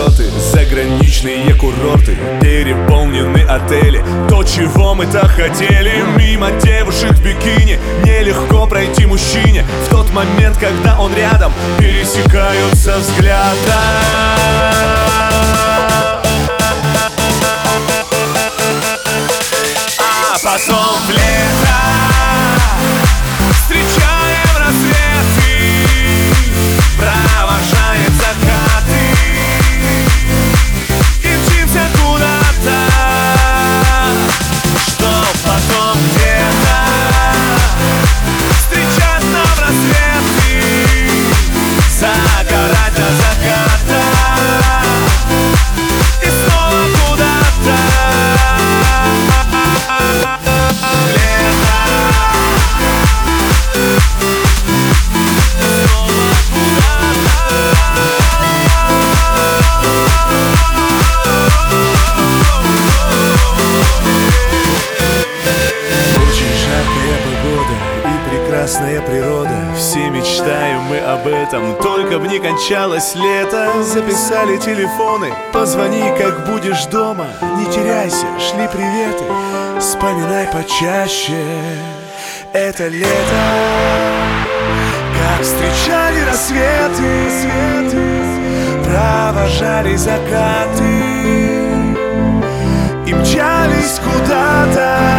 самолеты, заграничные курорты, переполнены отели. То, чего мы так хотели. Мимо девушек в бикини нелегко пройти мужчине. В тот момент, когда он рядом, пересекаются взгляды. А потом в лето встречаем рассветы, провожаем закаты, и мчимся куда-то, чтоб потом где-то встречать нам рассветы, загорать до заката и снова куда-то. Прекрасная природа, все мечтаем мы об этом. Только б не кончалось лето. Записали телефоны, позвони, как будешь дома. Не теряйся, шли приветы, вспоминай почаще это лето. Как встречали рассветы, провожали закаты и мчались куда-то.